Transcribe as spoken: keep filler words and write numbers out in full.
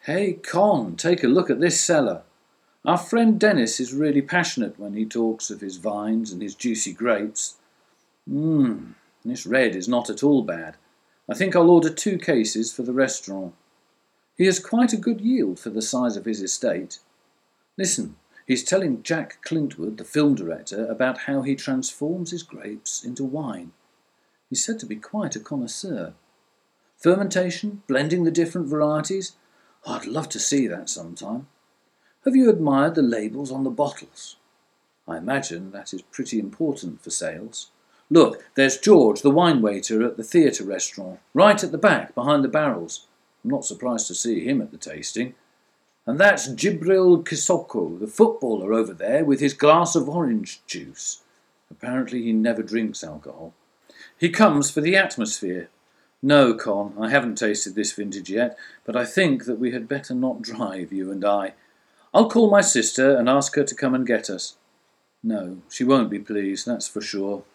Hey, Con, take a look at this cellar. Our friend Dennis is really passionate when he talks of his vines and his juicy grapes. Mmm, this red is not at all bad. I think I'll order two cases for the restaurant. He has quite a good yield for the size of his estate. Listen, he's telling Jack Clintwood, the film director, about how he transforms his grapes into wine. He's said to be quite a connoisseur. Fermentation, blending the different varieties. Oh, I'd love to see that sometime. Have you admired the labels on the bottles? I imagine that is pretty important for sales. Look, there's George, the wine waiter at the theatre restaurant, right at the back, behind the barrels. I'm not surprised to see him at the tasting. And that's Jibril Kisoko, the footballer over there, with his glass of orange juice. Apparently he never drinks alcohol. He comes for the atmosphere. No, Con, I haven't tasted this vintage yet, but I think that we had better not drive, you and I. I'll call my sister and ask her to come and get us. No, she won't be pleased, that's for sure.